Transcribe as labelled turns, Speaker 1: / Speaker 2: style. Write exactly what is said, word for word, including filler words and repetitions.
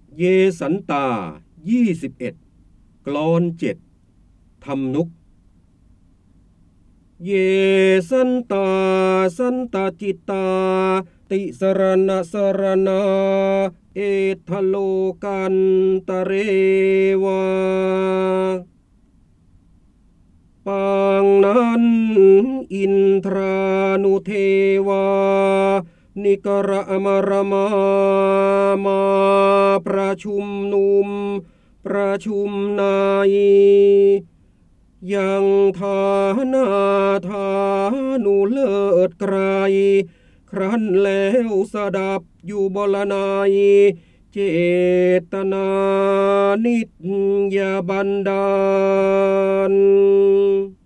Speaker 1: เยสันตายี่สิบเอ็ดกลอนเจ็ดทำนุกเยสันตาสันตจิตตาติสรณสรณาเอทโลกันตะเรวาปางนั้นอินทรานุเทวานิกระอมรมามาประชุมนุมประชุมนายยังทานาทานุเลิศไกรครั้นแล้วสดับอยู่บลนายเจตนานิจยบันดาล